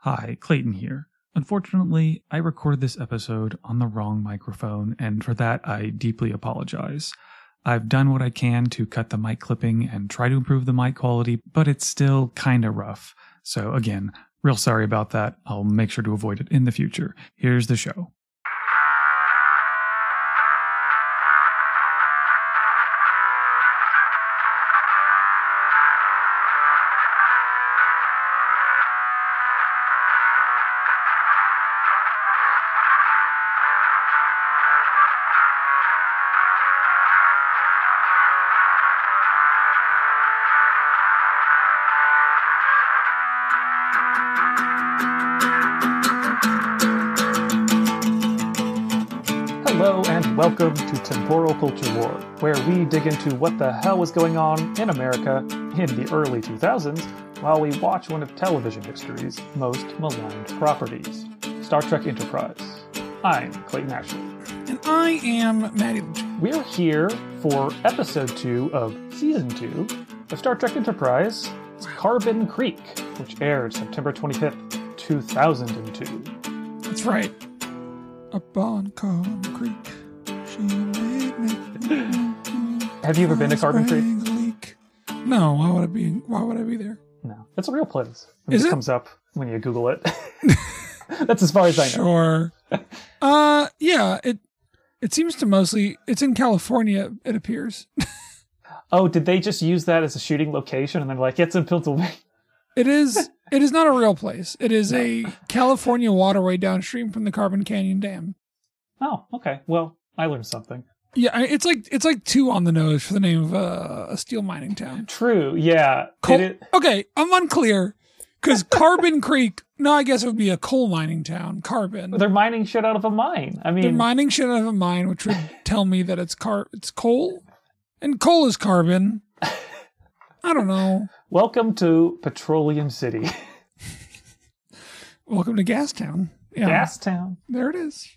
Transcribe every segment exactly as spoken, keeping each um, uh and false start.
Hi, Clayton here. Unfortunately, I recorded this episode on the wrong microphone, and for that I deeply apologize. I've done what I can to cut the mic clipping and try to improve the mic quality, but it's still kinda rough. So again, real sorry about that. I'll make sure to avoid it in the future. Here's the show. Welcome to Temporal Culture War, where we dig into what the hell was going on in America in the early two thousands while we watch one of television history's most maligned properties, Star Trek Enterprise. I'm Clayton Ashley. And I am Maddie Lynch. We're here for episode two of season two of Star Trek Enterprise, Carbon Creek, which aired September twenty-fifth, two thousand two. That's right. Up on Carbon Creek. Have you ever been to Carbon Creek? No, why would I be why would I be there? No. It's a real place. It Is just it? comes up when you Google it. That's as far as I know. Sure. uh yeah, it it seems to mostly it's in California, it appears. Oh, did they just use that as a shooting location and they're like, it's in Pennsylvania? It is it is not a real place. It is a California waterway downstream from the Carbon Canyon Dam. Oh, okay. Well, I learned something. Yeah, it's like it's like two on the nose for the name of uh, a steel mining town. True, yeah. Coal, it, okay, I'm unclear because Carbon Creek. No, I guess it would be a coal mining town. Carbon. They're mining shit out of a mine. I mean, they're mining shit out of a mine, which would tell me that it's car. It's coal, and coal is carbon. I don't know. Welcome to Petroleum City. Welcome to Gastown. Yeah. Gastown. There it is.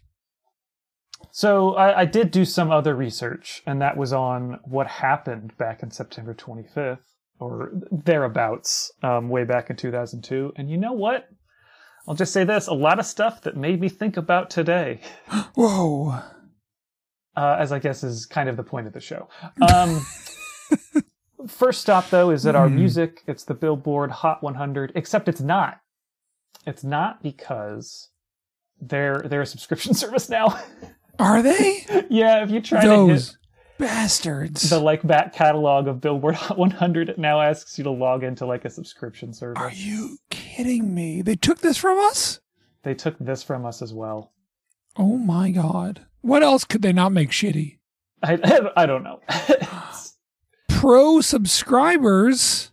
So I, I did do some other research, and that was on what happened back in September twenty-fifth, or thereabouts, um, way back in two thousand two. And you know what? I'll just say this, a lot of stuff that made me think about today. Whoa. Uh, as I guess is kind of the point of the show. Um, first stop, though, is that our music, it's the Billboard Hot one hundred, except it's not. It's not because they're, they're a subscription service now. Are they? Yeah, if you try Those to hit bastards. the like back catalog of Billboard Hot one hundred, it now asks you to log into like a subscription service. Are you kidding me? They took this from us? They took this from us as well. Oh my god. What else could they not make shitty? I, I don't know. Pro subscribers?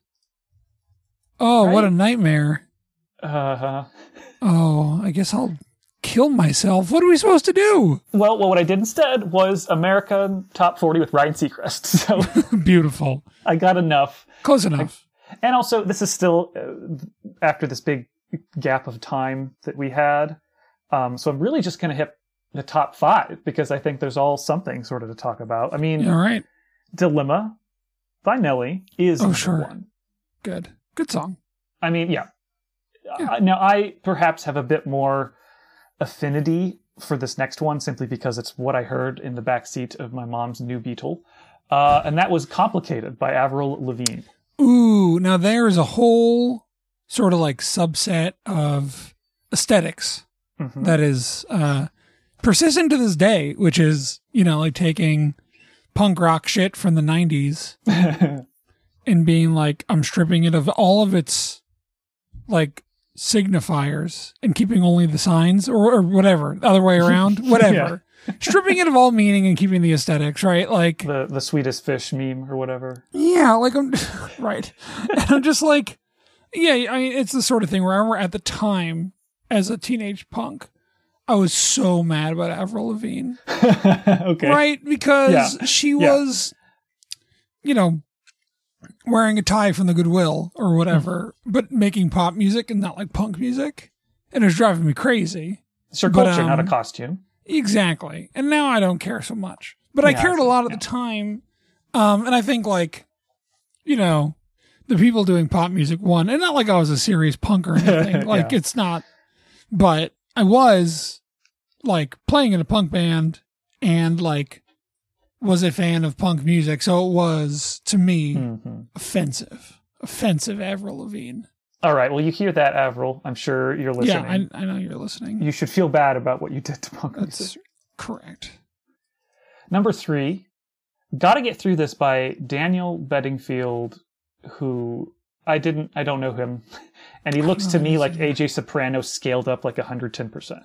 Oh, Right? what a nightmare. Uh-huh. Oh, I guess I'll kill myself. What are we supposed to do? Well, well, what I did instead was American Top forty with Ryan Seacrest. So Beautiful. I got enough. Close enough. And also, this is still uh, after this big gap of time that we had. Um, so I'm really just going to hit the top five because I think there's all something sort of to talk about. I mean, All right. Dilemma by Nelly is Oh, number sure. one. Good. Good song. I mean, yeah. Yeah. Uh, now, I perhaps have a bit more affinity for this next one simply because it's what I heard in the backseat of my mom's new Beetle. Uh, and that was Complicated by Avril Lavigne. Ooh, now there is a whole sort of like subset of aesthetics Mm-hmm. that is uh, persistent to this day, which is, you know, like taking punk rock shit from the nineties and being like, I'm stripping it of all of its like signifiers and keeping only the signs or, or whatever, other way around, whatever. Stripping it of all meaning and keeping the aesthetics, right? Like the the sweetest fish meme or whatever. Yeah, like I'm right. And I'm just like, yeah, I mean, it's the sort of thing where I remember at the time as a teenage punk, I was so mad about Avril Lavigne. Okay. Right? Because Yeah. she Yeah. was, you know, wearing a tie from the Goodwill or whatever, Mm-hmm. but making pop music and not like punk music. And it was driving me crazy. It's your But, culture, not a um, costume. Exactly. And now I don't care so much. But I Yeah, cared a lot at yeah. the time. Um, and I think like, you know, the people doing pop music, one, and not like I was a serious punk or anything. Like, yeah. it's not, but I was, like, playing in a punk band and, like, was a fan of punk music. So it was, to me, mm-hmm. offensive. Offensive Avril Lavigne. All right. Well, you hear that, Avril. I'm sure you're listening. Yeah, I, I know you're listening. You should feel bad about what you did to punk That's music. Correct. Number three, Gotta Get Through This by Daniel Bedingfield, who I didn't, I don't know him. And he looks to me like A J Soprano scaled up like one hundred ten percent.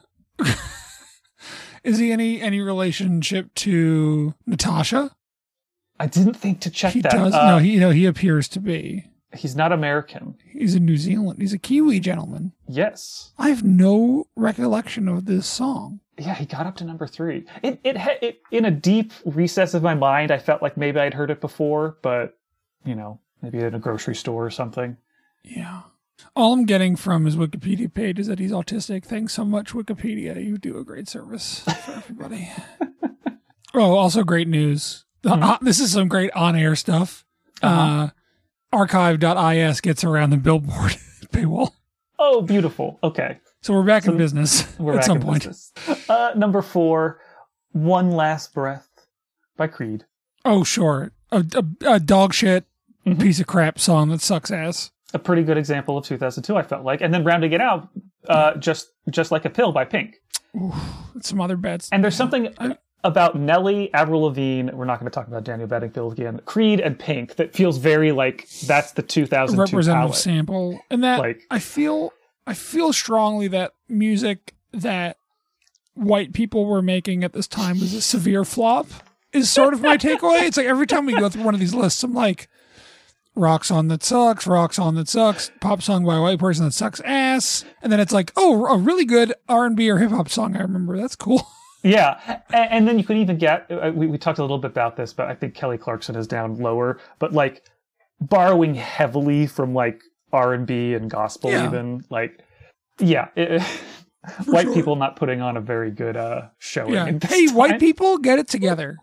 Is he any any relationship to Natasha? I didn't think to check he that. Does? Uh, no, he, you know, he appears to be. He's not American. He's in New Zealand. He's a Kiwi gentleman. Yes. I have no recollection of this song. Yeah, he got up to number three. It, it, it, in a deep recess of my mind, I felt like maybe I'd heard it before, but, you know, maybe in a grocery store or something. Yeah. All I'm getting from his Wikipedia page is that he's autistic. Thanks so much, Wikipedia. You do a great service for everybody. Oh, also great news. Mm-hmm. Uh, this is some great on-air stuff. Uh-huh. Uh, archive dot is gets around the Billboard paywall. Oh, beautiful. Okay. So we're back so in business we're at back some in point. Uh, number four, One Last Breath by Creed. Oh, sure. A, a, a dog shit mm-hmm. piece of crap song that sucks ass. A pretty good example of two thousand two, I felt like. And then rounding it out, uh, just just like a pill by Pink. Ooh, some other bets. And there's something I, about Nelly, Avril Lavigne, we're not going to talk about Daniel Bedingfield again, Creed and Pink, that feels very like that's the two thousand two representative palette. Sample. And that, like, I feel I feel strongly that music that white people were making at this time was a severe flop, is sort of my takeaway. It's like every time we go through one of these lists, I'm like, rock song that sucks, rock song that sucks, pop song by a white person that sucks ass. And then it's like, oh, a really good R and B or hip hop song I remember. That's cool. Yeah. And, and then you could even get, we, we talked a little bit about this, but I think Kelly Clarkson is down lower, but like borrowing heavily from like R and B and gospel yeah. even. Like, yeah. It, white sure. people not putting on a very good uh, showing. Yeah. Hey, time. White people, get it together.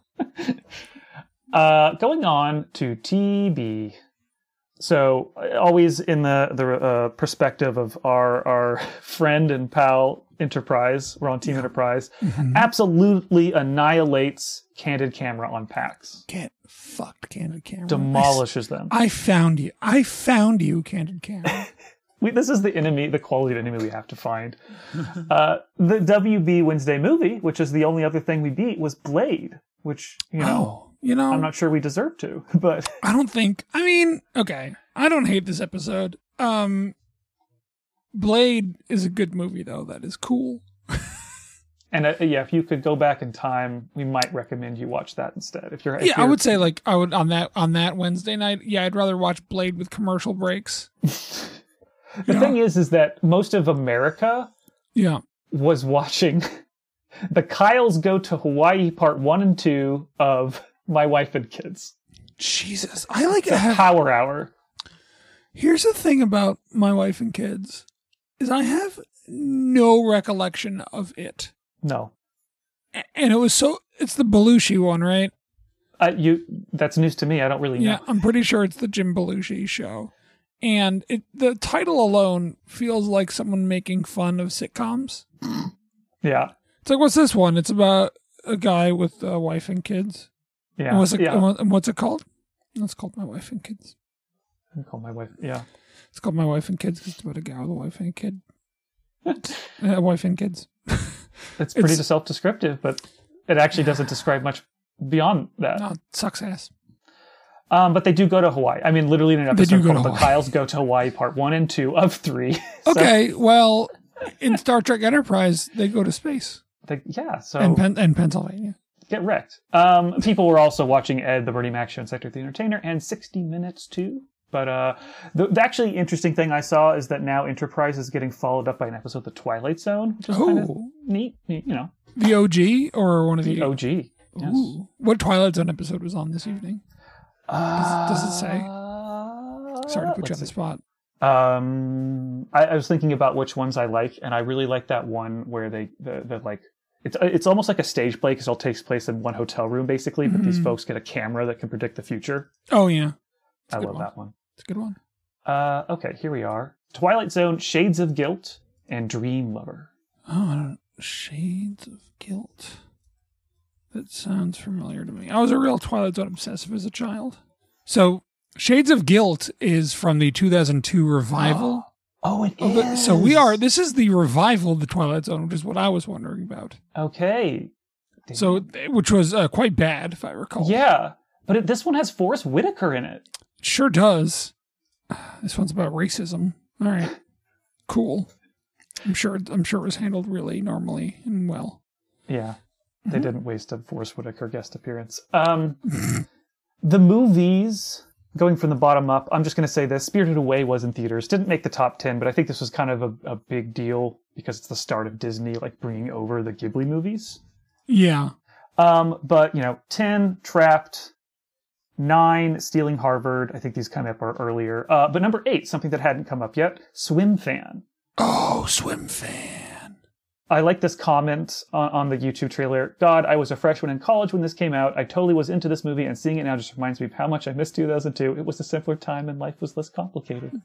uh, going on to T B. So always in the the uh, perspective of our our friend and pal Enterprise, we're on Team yeah. Enterprise, mm-hmm. absolutely annihilates Candid Camera on PAX. Get fucked, Candid Camera. Demolishes them. I found you. I found you, Candid Camera. we, this is the enemy, the quality of enemy we have to find. uh, the W B Wednesday movie, which is the only other thing we beat, was Blade, which, you know... Oh. You know, I'm not sure we deserve to, but I don't think. I mean, okay, I don't hate this episode. Um, Blade is a good movie, though. That is cool. And uh, yeah, if you could go back in time, we might recommend you watch that instead. If you're, if yeah, you're... I would say like I would on that on that Wednesday night. Yeah, I'd rather watch Blade with commercial breaks. The thing is, is that most of America, yeah, was watching the Kyles Go to Hawaii part one and two of My Wife and Kids. Jesus, I like the have... Power Hour. Here's the thing about My Wife and Kids, is I have no recollection of it. No, and it was so. It's the Belushi one, right? Uh, you. That's news to me. I don't really know. Yeah, I'm pretty sure it's the Jim Belushi show, and it the title alone feels like someone making fun of sitcoms. Yeah, it's like, what's this one? It's about a guy with a wife and kids. Yeah. And what's it, yeah. and what's it called? It's called My Wife and Kids. I call my wife. Yeah. It's called My Wife and Kids because it's about a guy with a wife and a kid. A wife and kids. It's pretty it's, self-descriptive, but it actually doesn't describe much beyond that. No, it sucks ass. Um, but they do go to Hawaii. I mean, literally in an episode called The Kyles Go to Hawaii Part One and Two of Three. So, okay, well, in Star Trek Enterprise, they go to space. They, yeah, so and, Pen- and Pennsylvania. Get wrecked. Um, people were also watching Ed, the Bernie Mac Show, and Sector the Entertainer, and sixty minutes too. But uh, the, the actually interesting thing I saw is that now Enterprise is getting followed up by an episode of The Twilight Zone, which is oh. kind of neat, neat, you know. The O G or one of the... The O G, yes. Ooh. What Twilight Zone episode was on this evening? Uh, does, does it say? Sorry to put you on the spot. Um, I, I was thinking about which ones I like, and I really like that one where they, the, the like, It's it's almost like a stage play because it all takes place in one hotel room, basically. But mm-hmm. these folks get a camera that can predict the future. Oh, yeah. I love one. that one. It's a good one. Uh, okay, here we are. Twilight Zone, Shades of Guilt, and Dream Lover. Oh, I don't, Shades of Guilt. That sounds familiar to me. I was a real Twilight Zone obsessive as a child. So, Shades of Guilt is from the two thousand two revival. Oh, it of the, is. so we are, this is the revival of the Twilight Zone, which is what I was wondering about. Okay. Damn. So, which was uh, quite bad, if I recall. Yeah, but it, this one has Forrest Whitaker in it. It sure does. This one's about racism. All right. Cool. I'm sure I'm sure it was handled really normally and well. Yeah. They mm-hmm. didn't waste a Forrest Whitaker guest appearance. Um, the movies, going from the bottom up, I'm just going to say this. Spirited Away was in theaters. Didn't make the top ten, but I think this was kind of a, a big deal because it's the start of Disney, like, bringing over the Ghibli movies. Yeah. Um, but, you know, ten, Trapped, nine, Stealing Harvard. I think these come up earlier. Uh, but number eight, something that hadn't come up yet, Swim Fan. Oh, Swim Fan. I like this comment on, on the YouTube trailer. God, I was a freshman in college when this came out. I totally was into this movie, and seeing it now just reminds me of how much I missed two thousand two. It was a simpler time, and life was less complicated.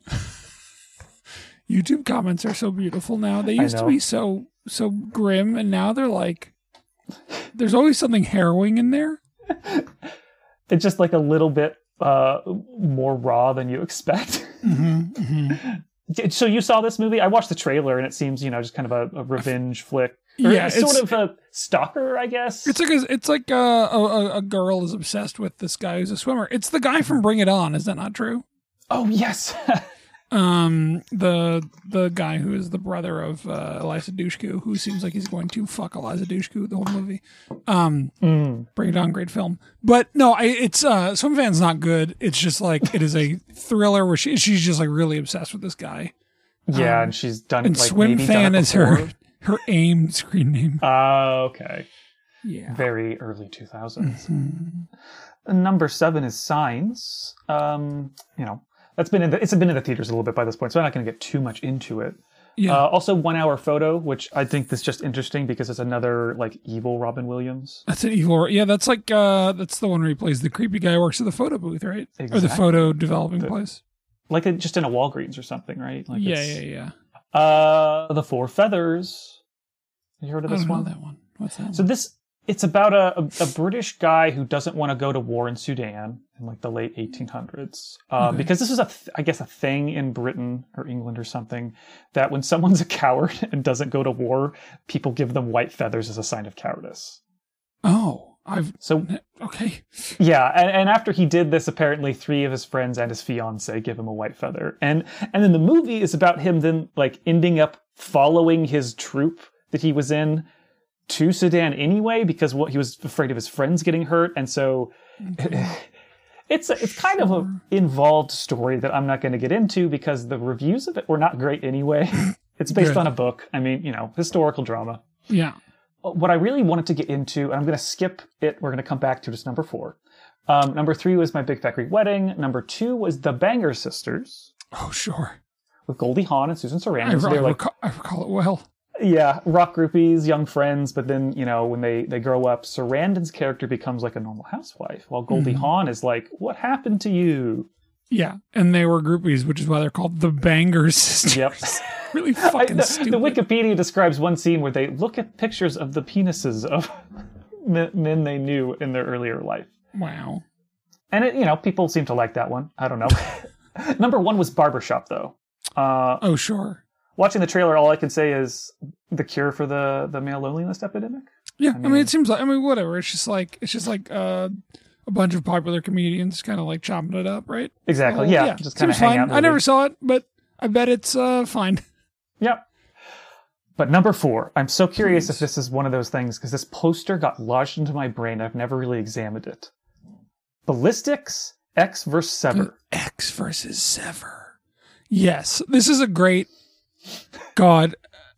YouTube comments are so beautiful now. They used to be so so grim, and now they're like, there's always something harrowing in there. It's just like a little bit uh, more raw than you expect. Mm-hmm, mm-hmm. So you saw this movie? I watched the trailer, and it seems, you know, just kind of a, a revenge flick. Or yeah, it's sort of a stalker, I guess. It's like a, it's like a, a, a girl is obsessed with this guy who's a swimmer. It's the guy from Bring It On. Is that not true? Oh yes. um, the the guy who is the brother of uh, Eliza Dushku, who seems like he's going to fuck Eliza Dushku the whole movie. Um, mm. Bring It On, great film. But no, I, it's uh, Swim Fan's not good. It's just like it is a thriller where she she's just like really obsessed with this guy. Yeah, um, and she's done. And like, Swim maybe Fan done is her her AIM screen name. Oh, uh, okay. Yeah. Very early two thousands. Mm-hmm. Number seven is Signs. Um, you know, that's been in the, it's been in the theaters a little bit by this point, so I'm not going to get too much into it. Yeah. Uh, also, One Hour Photo, which I think is just interesting because it's another like evil Robin Williams. That's an evil. Yeah, that's like uh, that's the one where he plays the creepy guy who works at the photo booth, right? Exactly. Or the photo developing the, place. Like a, just in a Walgreens or something, right? Like yeah, yeah, yeah. Uh, The Four Feathers. Have you heard of this I don't one? know that one. What's that? So one? this, it's about a, a, a British guy who doesn't want to go to war in Sudan in like the late eighteen hundreds. Uh, okay. Because this is a, th- I guess, a thing in Britain or England or something, that when someone's a coward and doesn't go to war, people give them white feathers as a sign of cowardice. Oh. I've so okay. Yeah, and, and after he did this, apparently three of his friends and his fiance give him a white feather, and and then the movie is about him then like ending up following his troop that he was in to Sudan anyway because what he was afraid of his friends getting hurt, and so okay. it's a, it's kind sure. of an involved story that I'm not going to get into because the reviews of it were not great anyway. It's based Good. on a book. I mean, you know, historical drama. Yeah. What I really wanted to get into, and I'm going to skip it, we're going to come back to just number four. Um, number three was My Big Fat Greek Wedding. Number two was The Banger Sisters. Oh, sure. With Goldie Hawn and Susan Sarandon. I, so I, like, recall, I recall it well. Yeah, rock groupies, young friends, but then, you know, when they, they grow up, Sarandon's character becomes like a normal housewife, while Goldie mm-hmm. Hawn is like, what happened to you? Yeah, and they were groupies, which is why they're called The Banger Sisters. Yep. Really fucking I, the, stupid. The Wikipedia describes one scene where they look at pictures of the penises of men they knew in their earlier life. Wow. And, it, you know, people seem to like that one. I don't know. Number one was Barbershop, though. Uh, oh, sure. Watching the trailer, all I can say is the cure for the, the male loneliness epidemic. Yeah, I mean, I mean, it seems like, I mean, whatever. It's just like, it's just like uh, a bunch of popular comedians kind of like chopping it up, right? Exactly, so, yeah. yeah. Just kind of hang fine. out. I never saw it, but I bet it's uh, fine. Yep. But number four, I'm so curious Please. if this is one of those things, because this poster got lodged into my brain. I've never really examined it. Ballistics, X versus Sever. X versus Sever. Yes, this is a great, God,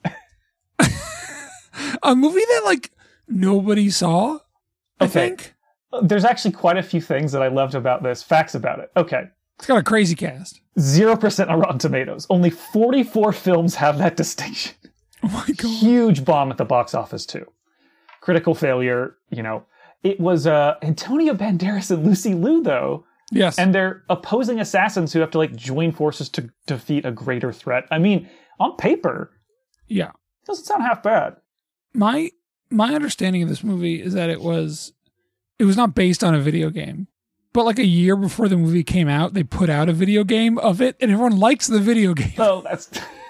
a movie that like nobody saw, I okay. think. There's actually quite a few things that I loved about this. Facts about it. Okay. It's got a crazy cast. Zero percent on Rotten Tomatoes. Only forty-four films have that distinction. Oh my God. Huge bomb at the box office, too. Critical failure, you know. It was uh, Antonio Banderas and Lucy Liu, though, Yes. And they're opposing assassins who have to like join forces to defeat a greater threat. I mean, on paper, yeah. doesn't sound half bad. My my understanding of this movie is that it was it was not based on a video game. But like a year before the movie came out, they put out a video game of it, and everyone likes the video game. Oh, that's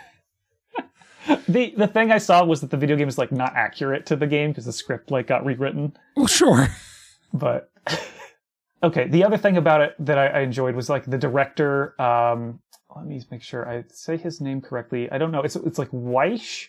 the the thing I saw was that the video game is like not accurate to the game because the script like got rewritten. Well, sure, but okay. The other thing about it that I, I enjoyed was like the director. Um, let me make sure I say his name correctly. I don't know. It's it's like Waish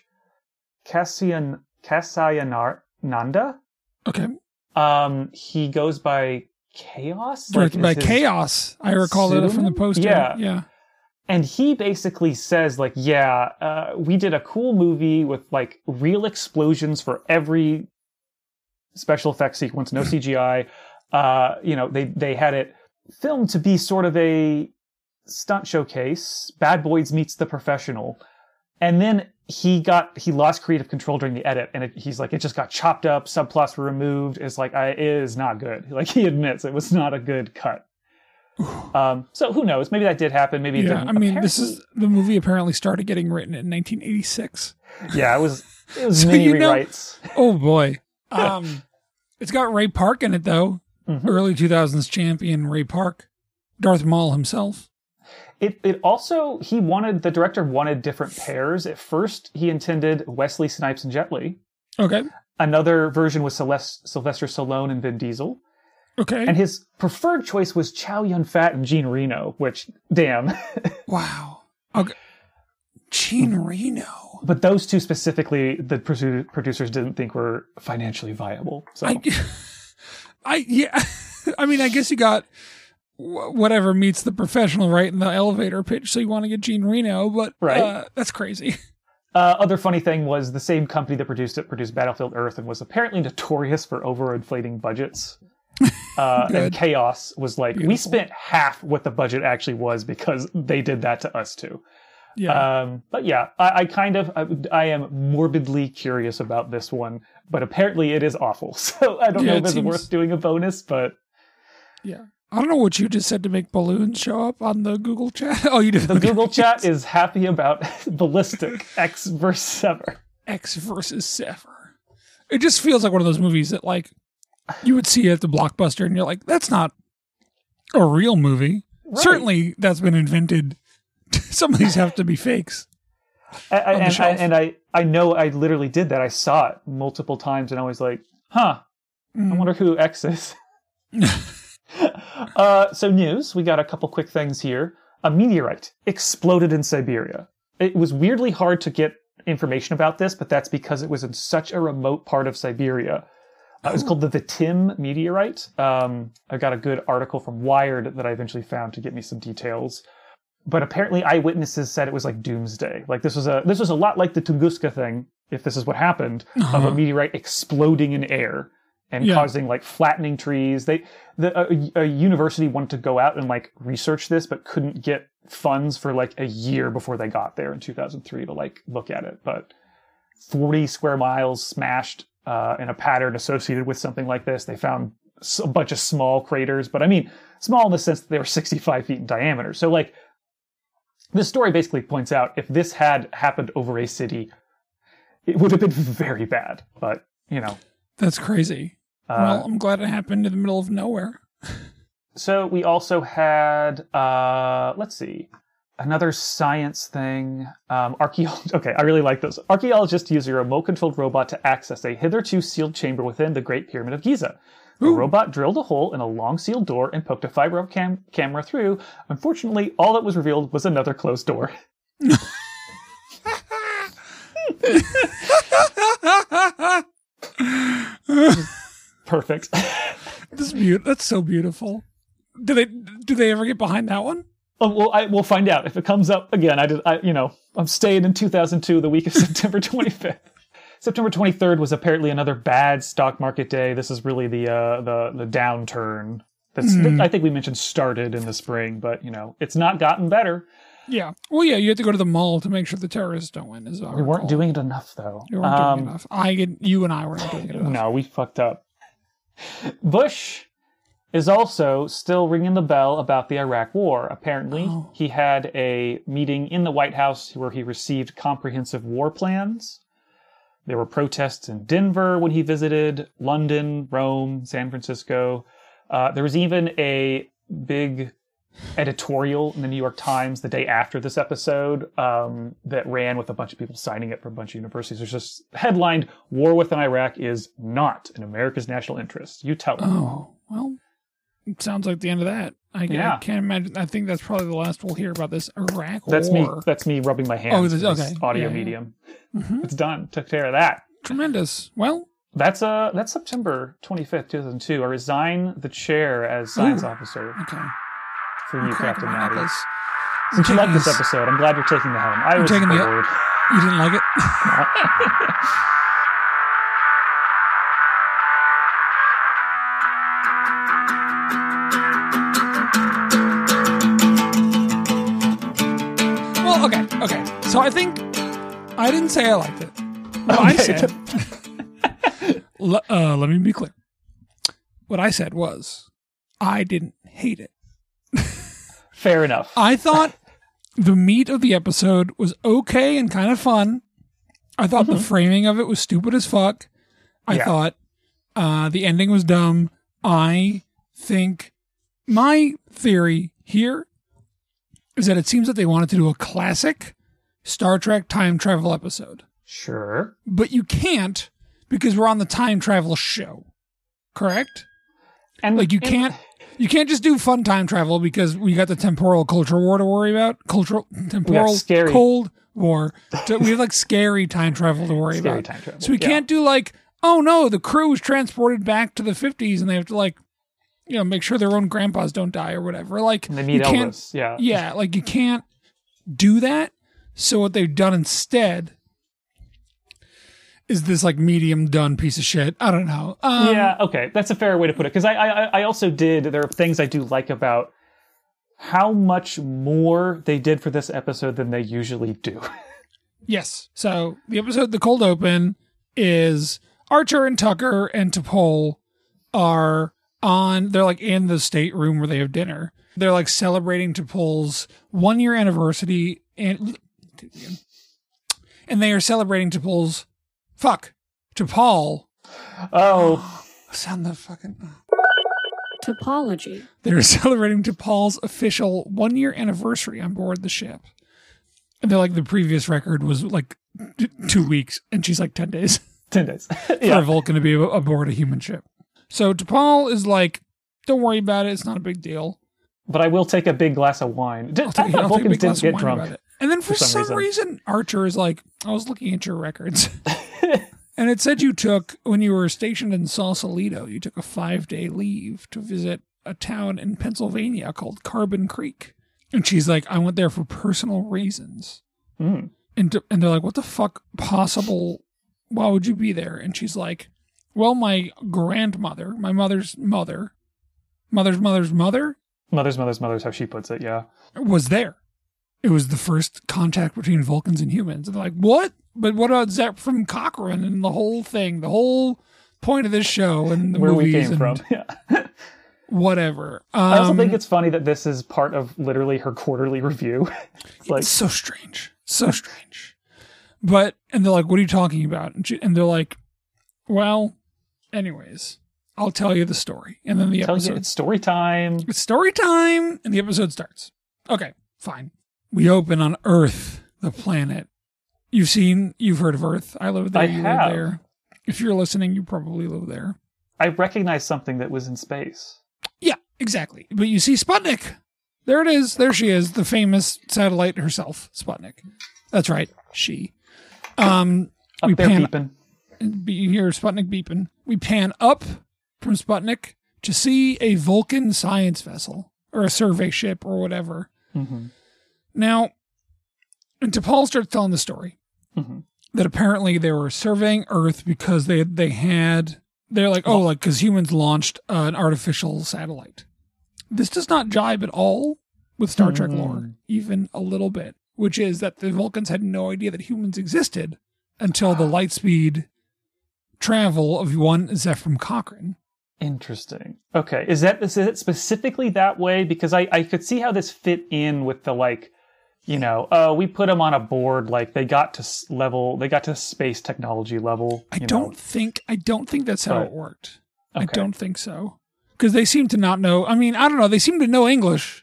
Kassian Kassayananda. Okay. Um, he goes by Chaos? Directed like, by Chaos. I recall that from the poster. Yeah. Yeah. And he basically says, like, yeah, uh, we did a cool movie with, like, real explosions for every special effects sequence, no C G I. Uh, you know, they, they had it filmed to be sort of a stunt showcase. Bad Boys meets The Professional. And then he got, he lost creative control during the edit, and it, he's like, it just got chopped up, subplots were removed. It's like, I, it is not good. Like, he admits it was not a good cut. um, so who knows? Maybe that did happen. Maybe it yeah, didn't. I mean, apparently, this is, the movie apparently started getting written in nineteen eighty-six. Yeah, it was, it was So many you know- rewrites. Oh boy. Um, it's got Ray Park in it though. Mhm. Early two thousands champion Ray Park. Darth Maul himself. It it also, he wanted, the director wanted different pairs. At first, he intended Wesley Snipes and Jet Li. Okay. Another version was Celeste, Sylvester Stallone and Vin Diesel. Okay. And his preferred choice was Chow Yun-fat and Jean Reno, which, damn. Wow. Okay. Gene Reno. But those two specifically, the produ- producers didn't think were financially viable. So I, I, yeah. I mean, I guess you got wh- whatever meets The Professional right in the elevator pitch, so you want to get Gene Reno, but Right. uh, that's crazy. Uh, other funny thing was the same company that produced it produced Battlefield Earth and was apparently notorious for overinflating budgets. Uh, and Chaos was like, Beautiful. we spent half what the budget actually was because they did that to us too. Yeah. Um, but yeah, I, I kind of, I, I am morbidly curious about this one, but apparently it is awful. So I don't Yeah, know it if it's seems- worth doing a bonus, but yeah. I don't know what you just said to make balloons show up on the Google chat. Oh, you did. the Google chat is happy about Ballistic X versus Sever. X versus Sever. It just feels like one of those movies that, like, you would see at the Blockbuster and you're like, that's not a real movie. Right. Certainly that's been invented. Some of these have to be fakes. I, I, on the and, I, shelf. and I, I know I literally did that. I saw it multiple times and I was like, huh, I wonder who X is. uh, so news, we got a couple quick things here. A meteorite exploded in Siberia. It was weirdly hard to get information about this, but that's because it was in such a remote part of Siberia. Uh, it was called the Vitim meteorite. Um, I got a good article from Wired that I eventually found to get me some details. But apparently eyewitnesses said it was like doomsday. Like this was a this was a lot like the Tunguska thing, if this is what happened, of a meteorite exploding in air and Yeah. causing like flattening trees. They the a, a university wanted to go out and like research this, but couldn't get funds for like a year before they got there in two thousand three to like look at it. But forty square miles smashed uh, in a pattern associated with something like this. They found s- a bunch of small craters, but I mean small in the sense that they were sixty-five feet in diameter. So like. This story basically points out if this had happened over a city, it would have been very bad. But, you know. That's crazy. Uh, Well, I'm glad it happened in the middle of nowhere. so we also had, uh, let's see, another science thing. Um, archaeologist. Okay, I really like this. Archaeologists use a remote-controlled robot to access a hitherto sealed chamber within the Great Pyramid of Giza. The Ooh. robot drilled a hole in a long sealed door and poked a fiber cam- camera through. Unfortunately, all that was revealed was another closed door. Perfect. This be- that's so beautiful. Do they do they ever get behind that one? Oh, well, I we'll find out if it comes up again. I did. I you know I'm staying in two thousand two, the week of September twenty-fifth. September twenty-third was apparently another bad stock market day. This is really the uh, the the downturn. That's Mm. I think we mentioned started in the spring, but you know it's not gotten better. Yeah. Well, yeah, you have to go to the mall to make sure the terrorists don't win. Is We weren't doing it enough, though. You weren't Um, doing enough. I get you and I weren't doing it enough. No, we fucked up. Bush is also still ringing the bell about the Iraq War. Apparently, Oh. he had a meeting in the White House where he received comprehensive war plans. There were protests in Denver when he visited, London, Rome, San Francisco. Uh, there was even a big editorial in the New York Times the day after this episode um, that ran with a bunch of people signing it from a bunch of universities. There's just headlined, "War within Iraq is not in America's national interest." You tell them. Oh, well, it sounds like the end of that. I, Yeah. I can't imagine. I think that's probably the last we'll hear about this Iraq That's me. war. That's me rubbing my hands. Oh, with this- this okay. audio Yeah, yeah. medium. Mhm. It's done. Took care of that. Tremendous. Well, That's uh that's September twenty-fifth, two thousand two. I resign the chair as science Ooh. officer okay. for you, Cracking Captain my Maddie. knuckles. Since you I'm like taking this this- episode, I'm glad you're taking the helm. I I'm was taking the- bored. You didn't like it? Well, okay, okay. So I think I didn't say I liked it. What I Okay. said, L- uh, let me be clear. What I said was, I didn't hate it. Fair enough. I thought the meat of the episode was okay and kind of fun. I thought the framing of it was stupid as fuck. I Yeah. thought uh, the ending was dumb. I think my theory here is that it seems that they wanted to do a classic Star Trek time travel episode. Sure. But you can't because we're on the time travel show. Correct? And Like you and- can't you can't just do fun time travel because we got the temporal culture war to worry about. Cultural temporal scary- cold war. To- we have like scary time travel to worry Scary about. time travel, So we yeah. can't do like, oh no, the crew is transported back to the fifties and they have to like, you know, make sure their own grandpas don't die or whatever. Like And they you meet can't, Elvis. Yeah. yeah, like you can't do that. So what they've done instead is this like medium done piece of shit. I don't know. Um, Yeah, okay, that's a fair way to put it. Because I, I, I also did. There are things I do like about how much more they did for this episode than they usually do. Yes. So the episode, the cold open, is Archer and Tucker and T'Pol are on. They're like in the stateroom where they have dinner. They're like celebrating T'Pol's one year anniversary, and and they are celebrating T'Pol's fuck T'Pol. Oh, Sound the fucking. Topology. They're celebrating T'Pol's official one year anniversary on board the ship. And they're like, the previous record was like t- two weeks, and she's like ten days ten days. for yeah. a Vulcan to be ab- aboard a human ship. So T'Pol is like, don't worry about it. It's not a big deal. But I will take a big glass of wine. Did, I'll take, I thought I'll take a Vulcans big didn't glass of get wine drunk. about it. And then for, for some some, reason. reason. Archer is like, I was looking at your records. And it said you took, when you were stationed in Sausalito, you took a five-day leave to visit a town in Pennsylvania called Carbon Creek. And she's like, I went there for personal reasons. Mm. And, to, and they're like, what the fuck possible? Why would you be there? And she's like, well, my grandmother, my mother's mother, mother's mother's mother Mother's mother's mother's how she puts it. Yeah. was there. It was the first contact between Vulcans and humans. And they're like, what? But what about Zep from Cochrane and the whole thing, the whole point of this show and the Where we movies came and from. Yeah. whatever. Um, I also think it's funny that this is part of literally her quarterly review. It's like, it's so strange. So strange. But, and they're like, what are you talking about? And, she, and they're like, well, anyways, I'll tell you the story. And then the tell episode. you, it's story time. It's story time, and the episode starts. Okay, fine. We open on Earth, the planet. You've seen, you've heard of Earth. I live there. I you have. live there. If you're listening, you probably live there. I recognize something that was in space. Yeah, exactly. But you see Sputnik. There it is. There she is, the famous satellite herself, Sputnik. That's right, she. Um, Up we there pan. beeping. You hear Sputnik beeping. We pan up from Sputnik to see a Vulcan science vessel or a survey ship or whatever. Mm-hmm. Now, and T'Pol starts telling the story Mm-hmm. that apparently they were surveying Earth because they they had they're like oh like because humans launched uh, an artificial satellite. This does not jibe at all with Star Trek Mm. lore, even a little bit. Which is that the Vulcans had no idea that humans existed until the light speed travel of one Zephyr Cochrane. Interesting. Okay. Is that is it specifically that way? Because I, I could see how this fit in with the like, you know, oh, we put them on a board, like they got to s- level, they got to space technology level. I you don't know. think I don't think that's how But- it worked. Okay. I don't think so. Because they seem to not know. I mean, I don't know. They seem to know English.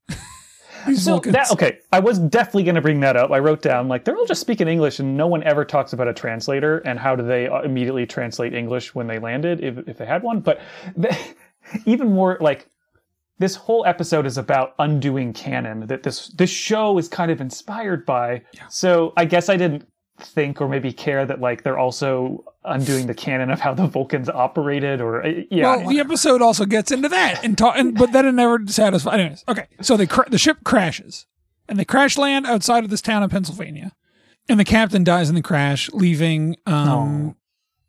These So Vulcans. that okay, I was definitely going to bring that up. I wrote down like they're all just speaking English, and no one ever talks about a translator and how do they uh, immediately translate English when they landed, if if they had one. But the, even more like this whole episode is about undoing canon that this this show is kind of inspired by. Yeah. So I guess I didn't think or maybe care that like they're also undoing the canon of how the Vulcans operated or uh, yeah. Well, the episode also gets into that, and, ta- and but then it never satisfies. Anyways, okay. So they cr- the ship crashes, and they crash land outside of this town of Pennsylvania, and the captain dies in the crash, leaving um,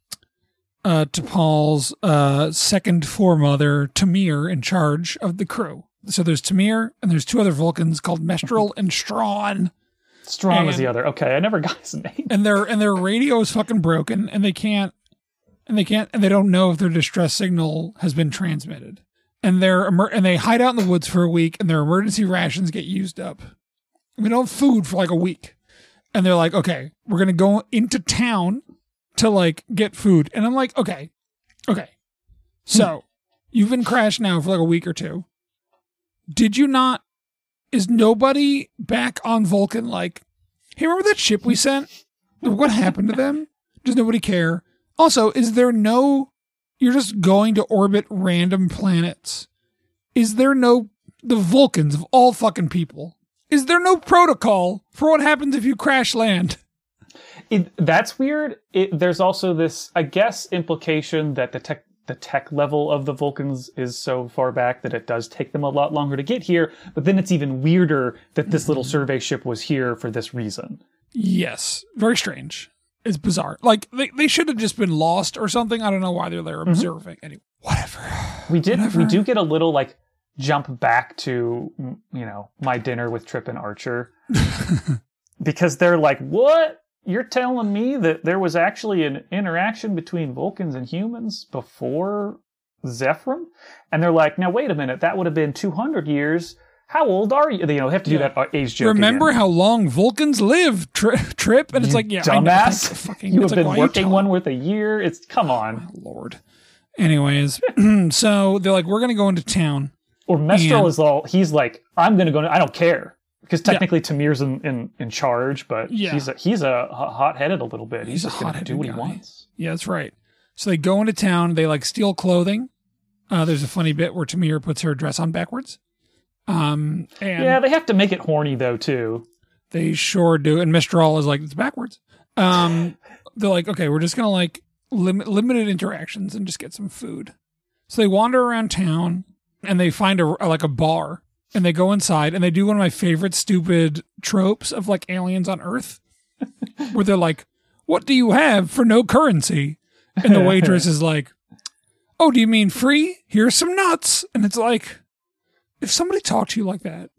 uh, T'Pol's uh, second foremother Tamir in charge of the crew. So there's Tamir, and there's two other Vulcans called Mestral and Strawn. Strong was and- the other. Okay, I never got his name. and their and their radio is fucking broken, and they can't and they can't and they don't know if their distress signal has been transmitted. And they're emer- and they hide out in the woods for a week, and their emergency rations get used up. We don't have food for like a week, and they're like, okay, we're gonna go into town to like get food. And I'm like, okay, okay, so you've been crashed now for like a week or two. Did you not? Is nobody back on Vulcan like, hey, remember that ship we sent? What happened to them? Does nobody care? Also, is there no, you're just going to orbit random planets. Is there no, the Vulcans of all fucking people, is there no protocol for what happens if you crash land? It, that's weird. It, there's also this, I guess, implication that the tech the tech level of the Vulcans is so far back that it does take them a lot longer to get here. But then it's even weirder that this little survey ship was here for this reason. Yes. Very strange. It's bizarre. Like, they, they should have just been lost or something. I don't know why they're there observing. Mm-hmm. Anyway, whatever. We did, Whatever. we do get a little, like, jump back to, you know, my dinner with Trip and Archer. Because they're like, what? You're telling me that there was actually an interaction between Vulcans and humans before Zephyr? And they're like, now wait a minute, that would have been two hundred years. How old are you? You know, they have to do Yeah. that age joke Remember again. how long Vulcans live, tri- Trip? And it's You like, yeah, I know. dumbass. It's fucking, You it's have like, why been are you working telling- one worth a year. It's come on. Lord. Anyways, so they're like, we're going to go into town. Or Mestral And- is all, he's like, I'm going to go, I don't care. Because technically Tamir's in, in, in charge, but Yeah. he's a, he's a hot-headed a little bit. He's, He's a just going to hot-headed do what guy. he wants. Yeah, that's right. So they go into town. They like steal clothing. Uh, there's a funny bit where Tamir puts her dress on backwards. Um, and Yeah, they have to make it horny though, too. they sure do. And Mistral is like, it's backwards. Um, they're like, okay, we're just going to like limit limited interactions and just get some food. So they wander around town and they find a like a bar. And they go inside and they do one of my favorite stupid tropes of like aliens on Earth where they're like, what do you have for no currency? And the waitress is like, oh, do you mean free? Here's some nuts. And it's like, if somebody talked to you like that,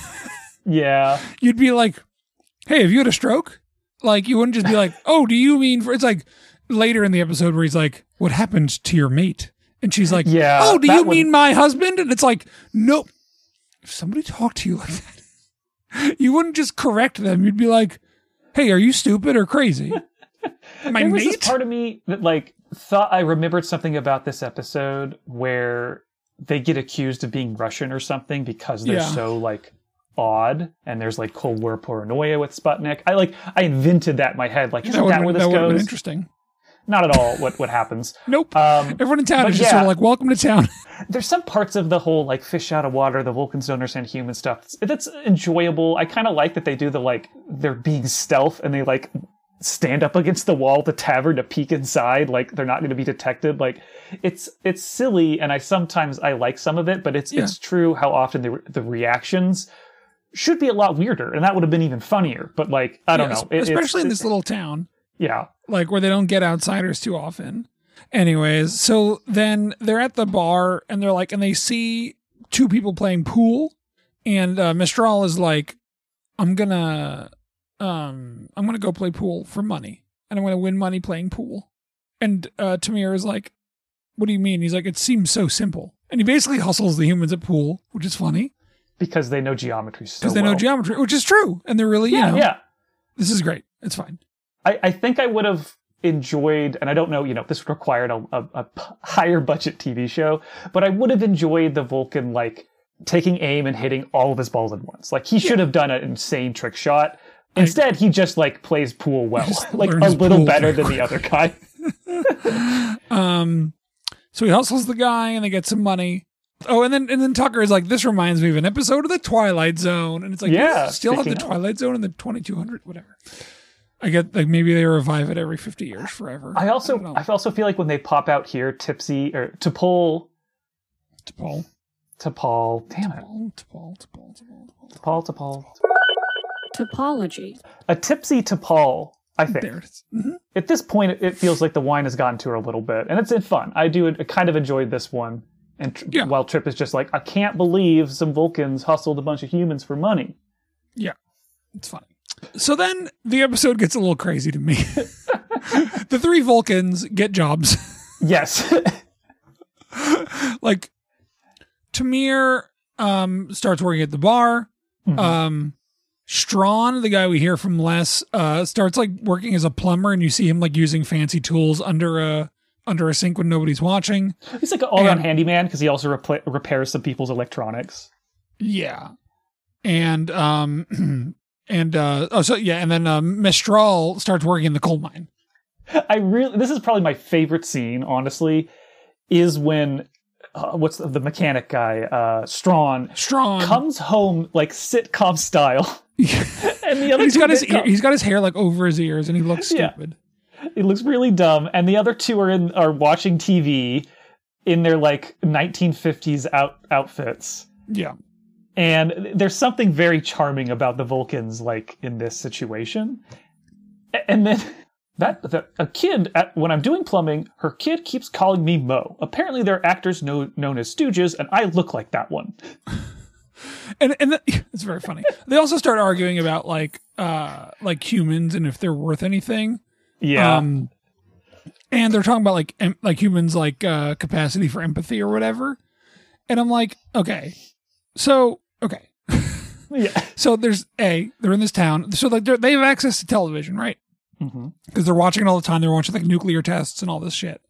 Yeah. you'd be like, hey, have you had a stroke? Like, you wouldn't just be like, oh, do you mean for, it's like later in the episode where he's like, what happened to your mate? And she's like, Yeah, oh, do that you would- mean my husband? And it's like, nope. If somebody talked to you like that, you wouldn't just correct them. You'd be like, hey, are you stupid or crazy? My There was this mate? part of me that like thought I remembered something about this episode where they get accused of being Russian or something because they're Yeah. so like odd and there's like Cold War paranoia with Sputnik. I like I invented that in my head. Like, that isn't would that have where been, this that would've been goes? interesting. Not at all what, what happens. Nope. Um, Everyone in town but is just yeah. sort of like, welcome to town. there's some parts of the whole like fish out of water, the Vulcans don't understand human stuff. That's, that's enjoyable. I kind of like that they do the like they're being stealth and they like stand up against the wall of the tavern to peek inside, like they're not going to be detected. Like it's it's silly, and I sometimes I like some of it, but it's Yeah. it's true how often the the reactions should be a lot weirder, and that would have been even funnier. But like I don't Yeah, know, It- it's- especially in this little town. yeah. Like where they don't get outsiders too often. Anyways, so then they're at the bar and they're like, and they see two people playing pool, and uh, Mistral is like, I'm gonna, um, I'm gonna go play pool for money, and I'm gonna win money playing pool. And uh, Tamir is like, what do you mean? He's like, it seems so simple. And he basically hustles the humans at pool, which is funny. Because they know geometry so Because they well. know geometry, which is true. And they're really, Yeah, you know, yeah. this is great. It's fine. I, I think I would have enjoyed, and I don't know, you know, this required a, a, a p- higher budget T V show, but I would have enjoyed the Vulcan, like, taking aim and hitting all of his balls at once. Like, he should have done an insane trick shot. Instead, he just, like, plays pool well. Like, a little better than the other guy. um, so he hustles the guy, and they get some money. Oh, and then and then Tucker is like, this reminds me of an episode of The Twilight Zone. And it's like, Yeah, you still have The speaking of. Twilight Zone in the twenty-two hundred, whatever. I get, like, maybe they revive it every fifty years forever. I also, don't know. I, also feel like when they pop out here, Tipsy, or T'Pol, T'Pol. T'Pol, damn it. T'Pol, T'Pol, T'Pol, T'Pol. T'Pol, T'Pol. Topology. A tipsy T'Pol, I think. There it is. Mhm. At this point, it, it feels like the wine has gotten to her a little bit, and it's, it's fun. I do I kind of enjoyed this one. And tr- Yeah. while Trip is just like, I can't believe some Vulcans hustled a bunch of humans for money. Yeah, it's funny. So then the episode gets a little crazy to me. The three Vulcans get jobs. Yes. Like, Tamir um, starts working at the bar. Mhm. Um, Strawn, the guy we hear from less, uh, starts like working as a plumber, and you see him like using fancy tools under a under a sink when nobody's watching. He's like an all-around And- handyman because he also repla- repairs some people's electronics. Yeah, and um, and uh, oh, so yeah, and then um, Mistral starts working in the coal mine. I really, this is probably my favorite scene, honestly, is when, uh, what's the, the mechanic guy, uh, Strawn, Strawn comes home like sitcom style. And the other he's two got his didn't come. he's got his hair like over his ears, and he looks Yeah. stupid. It looks really dumb, and the other two are in are watching T V in their like nineteen fifties out outfits. Yeah. And there's something very charming about the Vulcans, like in this situation. A- And then that, that a kid at, when I'm doing plumbing, her kid keeps calling me Mo. Apparently, there are actors know, known as Stooges, and I look like that one. And and the, it's very funny. They also start arguing about like uh like humans and if they're worth anything. Yeah, Um, and they're talking about like em- like humans like uh capacity for empathy or whatever. And I'm like, okay, so okay, yeah. so there's a they're in this town, so like they're- they have access to television, right? hmm Because they're watching it all the time. They're watching like nuclear tests and all this shit.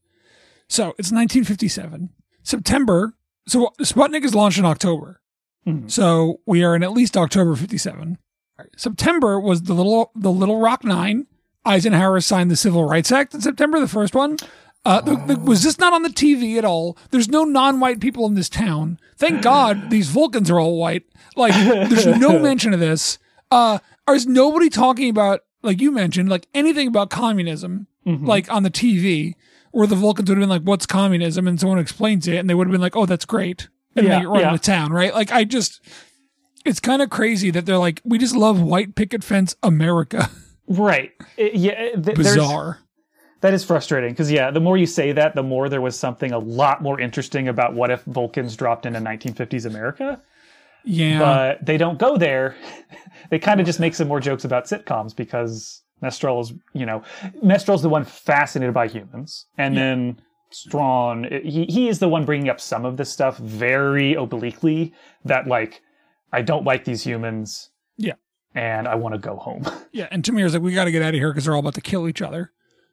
So it's nineteen fifty-seven September. So Sputnik is launched in October. Mhm. So we are in at least October fifty-seven. All right. September was the little the Little Rock Nine. Eisenhower signed the Civil Rights Act in September, the first one. Uh, the, the, was this not on the T V at all? There's no non-white people in this town. Thank God these Vulcans are all white. Like, there's no mention of this. Uh, is nobody talking about, like you mentioned, like anything about communism, Mhm. like on the T V, where the Vulcans would have been like, what's communism? And someone explains it, and they would have been like, oh, that's great. And Yeah, they get run yeah. out of town, right? Like, I just, it's kind of crazy that they're like, we just love white picket fence America. Right. It- yeah. it- th- there's- Bizarre. That is frustrating because, yeah, the more you say that, the more there was something a lot more interesting about what if Vulcans dropped into nineteen fifties America. Yeah. But they don't go there. They kind of just make some more jokes about sitcoms because Mestral is, you know, Mestral's the one fascinated by humans. And Yeah. then Strawn, he, he is the one bringing up some of this stuff very obliquely that, like, I don't like these humans. Yeah. And I want to go home. Yeah, and Tamir's like, we got to get out of here because they're all about to kill each other.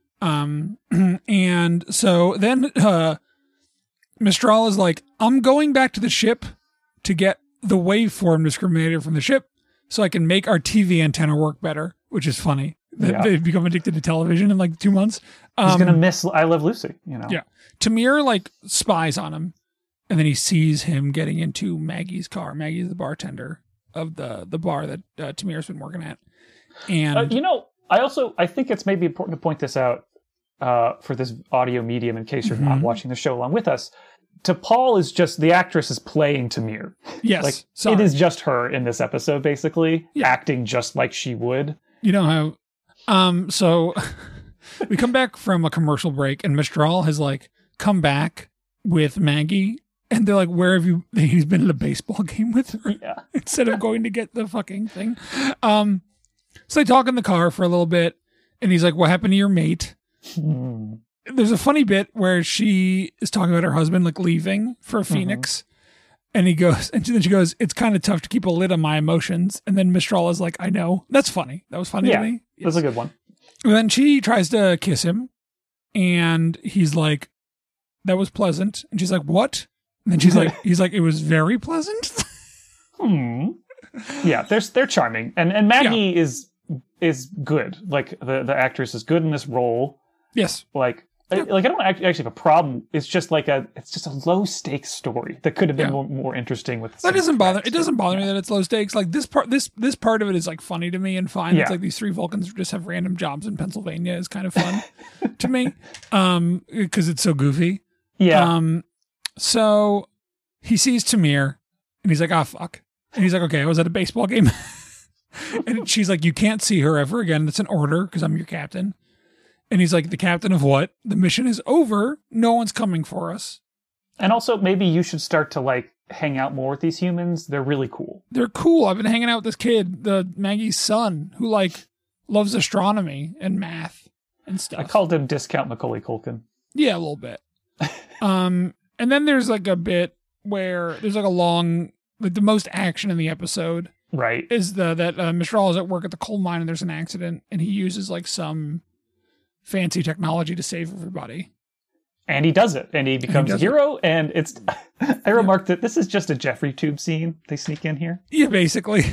Um, and so then uh, Mistral is like, I'm going back to the ship to get the waveform discriminator from the ship so I can make our T V antenna work better, which is funny. They- Yeah. They've become addicted to television in like two months. Um, He's going to miss I Love Lucy, you know? Yeah. Tamir like spies on him, and then he sees him getting into Maggie's car. Maggie's the bartender of the, the bar that uh, Tamir's been working at. And Uh, you know, I also I think it's maybe important to point this out uh, for this audio medium in case you're not Mhm. watching the show along with us. T'Pol is just the actress is playing Tamir. yes, Like sorry. it is just her in this episode, basically Yeah. acting just like she would. You know how, um, so we come back from a commercial break and Mistral has like come back with Maggie and they're like, where have you, he's been at a baseball game with her Yeah, instead of going to get the fucking thing. Um, so they talk in the car for a little bit and he's like, what happened to your mate? Hmm. there's a funny bit where she is talking about her husband like leaving for Phoenix. Mm-hmm. And he goes, and then she goes, it's kind of tough to keep a lid on my emotions. And then Mistral is like, I know. That's funny. That was funny yeah, to me. Yes. That's a good one. And then she tries to kiss him. And he's like, that was pleasant. And she's like, what? And then she's like, he's like, it was very pleasant. hmm. Yeah, they're, they're charming. And and Maggie yeah. is is good. Like, the, the actress is good in this role. Yes. Like, yeah. Like I don't actually have a problem. It's just like a, it's just a low stakes story that could have been yeah. more, more interesting with. That doesn't bother. It doesn't bother yeah. me that it's low stakes. Like this part, this this part of it is like funny to me and fine. Yeah. It's like these three Vulcans just have random jobs in Pennsylvania is kind of fun to me, um, because it's so goofy. Yeah. Um, so he sees Tamir and he's like, "Ah, oh, fuck," and he's like, "Okay, I was at a baseball game," and she's like, "You can't see her ever again. That's an order because I'm your captain." And he's like, the captain of what? The mission is over. No one's coming for us. And also, maybe you should start to, like, hang out more with these humans. They're really cool. They're cool. I've been hanging out with this kid, the Maggie's son, who, like, loves astronomy and math and stuff. I called him Discount Macaulay Culkin. Yeah, a little bit. um, and then there's, like, a bit where there's, like, a long, like, the most action in the episode. Right. Is the that uh, Mistral is at work at the coal mine and there's an accident and he uses, like, some fancy technology to save everybody. And he does it. And he becomes and he a hero. It. And it's, I remarked yeah. that this is just a Jeffrey Tube scene. They sneak in here. Yeah, basically.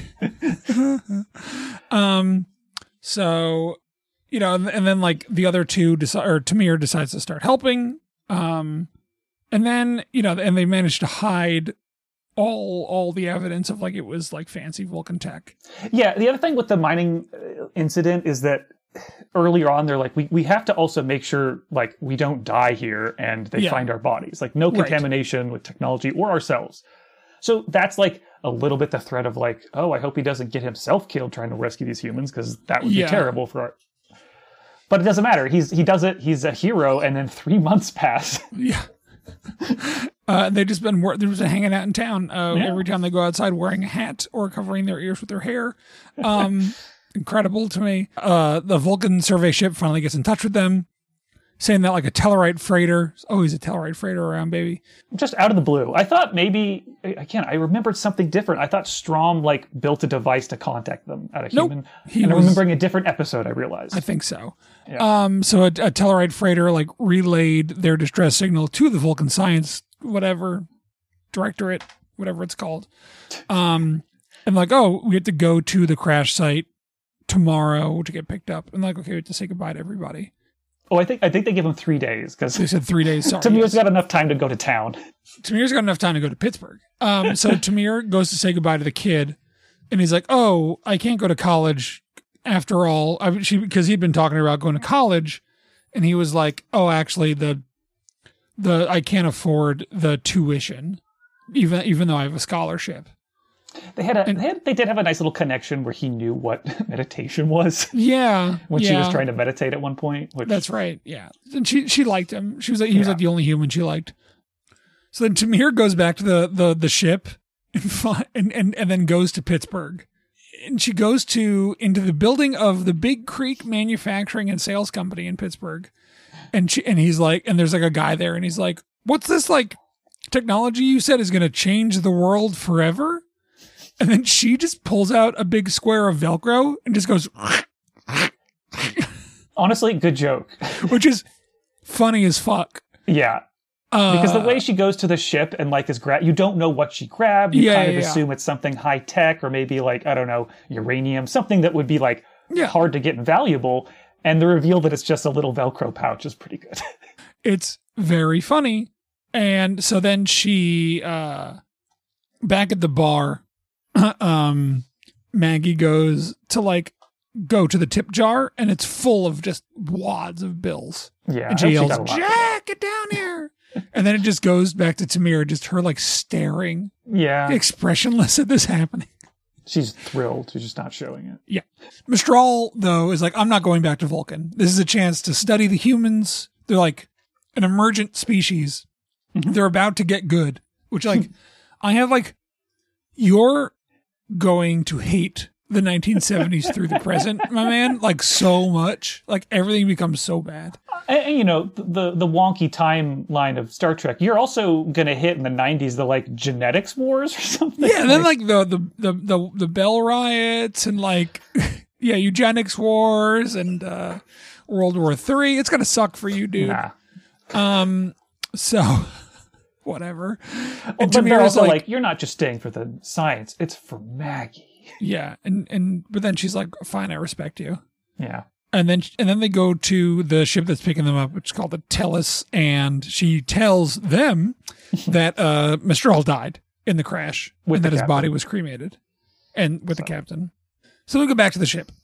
um, so, you know, and, and then like the other two decide, or Tamir decides to start helping. Um, and then, you know, and they manage to hide all, all the evidence of like, it was like fancy Vulcan tech. Yeah. The other thing with the mining incident is that earlier on, they're like, we, we have to also make sure, like, we don't die here and they yeah. find our bodies. Like, no contamination right. with technology or ourselves. So that's, like, a little bit the threat of, like, oh, I hope he doesn't get himself killed trying to rescue these humans, because that would yeah. be terrible for our... But it doesn't matter. He's He does it. He's a hero, and then three months pass. Yeah. uh, they've just been, they've just been hanging out in town uh, yeah. every time they go outside wearing a hat or covering their ears with their hair. Um... Incredible to me. Uh, the Vulcan survey ship finally gets in touch with them, saying that like a Tellarite freighter, always a Tellarite freighter around, baby. Just out of the blue. I thought maybe, again, I remembered something different. I thought Strom like built a device to contact them out of nope. human. He and was, I'm remembering a different episode, I realized. I think so. Yeah. Um, so a, a Tellarite freighter like relayed their distress signal to the Vulcan Science, whatever, Directorate, whatever it's called. Um, and like, oh, we have to go to the crash site tomorrow to get picked up, and like, okay, we have to say goodbye to everybody. Oh, I think I think they give him three days because they said three days. Sorry, Tamir's yes. got enough time to go to town. Tamir's got enough time to go to Pittsburgh. Um, so Tamir goes to say goodbye to the kid, and he's like, "Oh, I can't go to college after all." I, she because he'd been talking about going to college, and he was like, "Oh, actually, the the I can't afford the tuition, even even though I have a scholarship." They had a and, they, had, they did have a nice little connection where he knew what meditation was. Yeah, when yeah. she was trying to meditate at one point. Which, that's right. Yeah, and she she liked him. She was like he was yeah. like the only human she liked. So then Tamir goes back to the the the ship and and and, and then goes to Pittsburgh. And she goes to into the building of the Big Creek Manufacturing and Sales Company in Pittsburgh. And she and he's like, and there's like a guy there, and he's like, "What's this like technology you said is going to change the world forever?" And then she just pulls out a big square of Velcro and just goes. Honestly, good joke. Which is funny as fuck. Yeah. Uh, because the way she goes to the ship and like is grab, you don't know what she grabbed. You yeah, kind of yeah, assume yeah. it's something high tech or maybe like, I don't know, uranium, something that would be like yeah. hard to get valuable. And the reveal that it's just a little Velcro pouch is pretty good. It's very funny. And so then she, uh, back at the bar, um, Maggie goes to like go to the tip jar and it's full of just wads of bills. Yeah. And she yells, "Jack, get down here." And then it just goes back to Tamir, just her like staring, yeah, expressionless at this happening. She's thrilled. She's just not showing it. Yeah. Mistral, though, is like, "I'm not going back to Vulcan. This is a chance to study the humans. They're like an emergent species. Mm-hmm. They're about to get good." Which like, I have like, you're going to hate the nineteen seventies through the present, my man. Like so much. Like everything becomes so bad. And, and, you know, the the wonky timeline of Star Trek. You're also gonna hit in the nineties the like genetics wars or something. Yeah, and then like the the the the, the Bell riots and like yeah, eugenics wars and uh, World War Three. It's gonna suck for you, dude. Nah. Um. So. Whatever. And But they're Tamira's also like, like, you're not just staying for the science; it's for Maggie. yeah, and and but then she's like, fine, I respect you. Yeah. And then and then they go to the ship that's picking them up, which is called the Tellus, and she tells them that uh, Mistral died in the crash With and the that his captain. body was cremated, and with the So. captain. So we go back to the ship,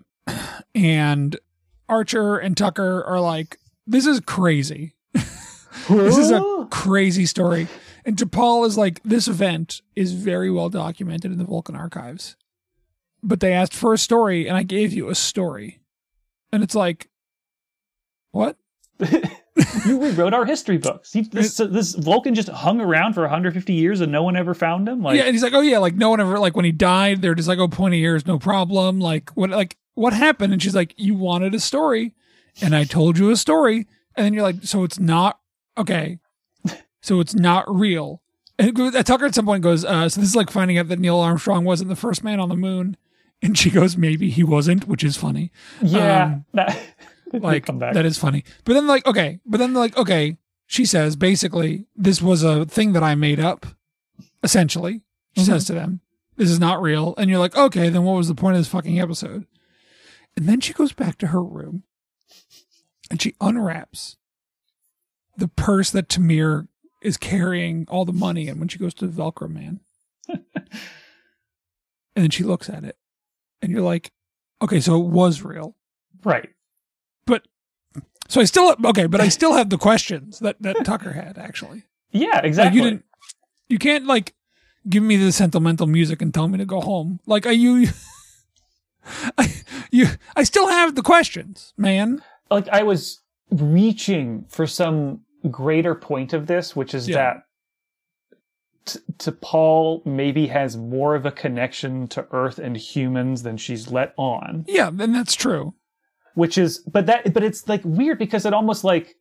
and Archer and Tucker are like, "This is crazy. This is a crazy story." And T'Pol is like, "This event is very well documented in the Vulcan archives, but they asked for a story, and I gave you a story." And it's like, what? You rewrote our history books. You, this, so this Vulcan just hung around for one hundred fifty years and no one ever found him. Like, Yeah, and he's like, "Oh yeah, like no one ever like when he died, they're just like, oh, twenty years, no problem. Like what, like what happened?" And she's like, "You wanted a story, and I told you a story." And then you're like, "So it's not okay. So it's not real." And Tucker at some point goes, uh, "So this is like finding out that Neil Armstrong wasn't the first man on the moon." And she goes, "Maybe he wasn't," which is funny. yeah, Um, that, like come back. that is funny. But then like, okay, but then like, okay, she says basically this was a thing that I made up. Essentially, she Mm-hmm. says to them, "This is not real." And you're like, okay, then what was the point of this fucking episode? And then she goes back to her room and she unwraps the purse that Tamir is carrying all the money in when she goes to the Velcro Man. And then she looks at it and you're like, okay, so it was real. right. But so I still, okay, but I still have the questions that, that Tucker had actually. Yeah, Like exactly. you didn't, you can't like give me the sentimental music and tell me to go home. Like, are you, I, you, I still have the questions, man. like I was reaching for some greater point of this, which is Yeah. that t- to Paul maybe has more of a connection to Earth and humans than she's let on. Yeah, then that's true. Which is, but that, but it's like weird because it almost like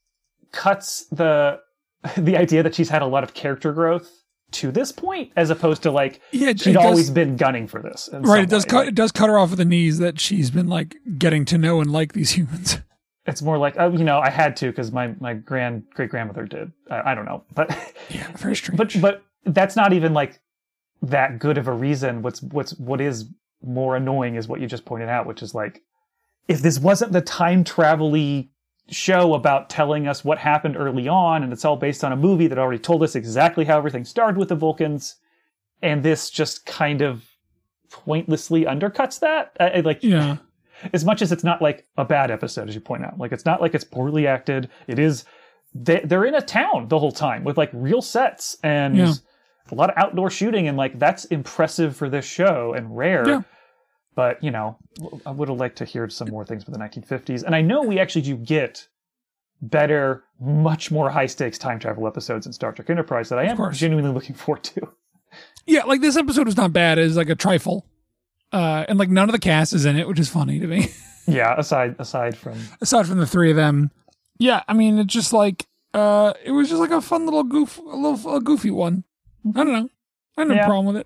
cuts the the idea that she's had a lot of character growth to this point, as opposed to like Yeah, it she'd does- always been gunning for this. in Right. some It does way. cut, Like, it does cut her off at the knees that she's been like getting to know and like these humans. it's more like, oh, you know, I had to because my my grand great grandmother did. I, I don't know, but Yeah, very strange. but but that's not even like that good of a reason. What's what's what is more annoying is what you just pointed out, which is like, if this wasn't the time travel-y show about telling us what happened early on, and it's all based on a movie that already told us exactly how everything started with the Vulcans, and this just kind of pointlessly undercuts that. I, I, like, yeah. as much as it's not like a bad episode, as you point out, like it's not like it's poorly acted. It is. They, they're in a town the whole time with like real sets and Yeah. a lot of outdoor shooting, and like that's impressive for this show and rare. Yeah. But, you know, I would have liked to hear some more things from the nineteen fifties. And I know we actually do get better, much more high-stakes time travel episodes in Star Trek Enterprise that I am course. genuinely looking forward to. Yeah, like this episode is not bad. It's like a trifle. Uh, and like none of the cast is in it, which is funny to me. Yeah, aside aside from... Aside from the three of them. Yeah, I mean, it's just like, uh, it was just like a fun little goof, a little a goofy one. I don't know. I had no Yeah. problem with it.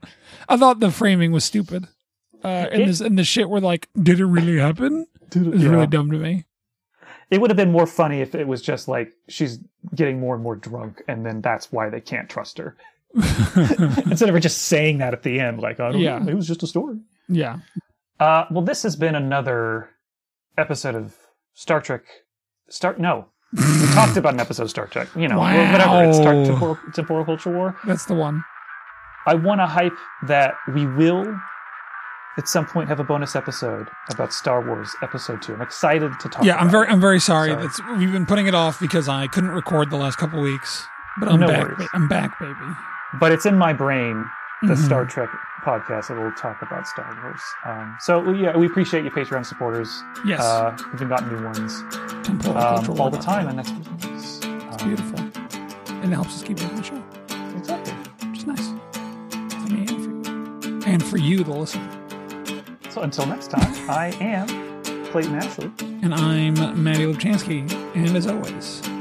I thought the framing was stupid. Uh, and It- this and the shit were like, did it really happen? It was Yeah. really dumb to me. It would have been more funny if it was just like she's getting more and more drunk, and then that's why they can't trust her. Instead of her just saying that at the end, like, I don't Yeah. know, it was just a story. Yeah. Uh, well, this has been another episode of Star Trek. Star no, we talked about an episode of Star Trek. You know, Wow. whatever. It's Star Temporal, Temporal Culture War. That's the one. I want to hype that we will, at some point, have a bonus episode about Star Wars Episode Two. I'm excited to talk. Yeah, about I'm very it. I'm very sorry. So- That's we've been putting it off because I couldn't record the last couple weeks. But I'm No back. worries. ba- I'm back, baby. But it's in my brain. The Mhm. Star Trek podcast that will talk about Star Wars. Um, so yeah, we appreciate you Patreon supporters. Yes. Uh, we've been gotten new ones Temporal um, Culture all the War. time, and that's really nice. It's Um, beautiful. And it helps us keep making the show. Exactly. Which is nice. For me and for you. And for you, the listener. So until next time, I am Clayton Ashley. And I'm Maddie Lubchansky. And as always,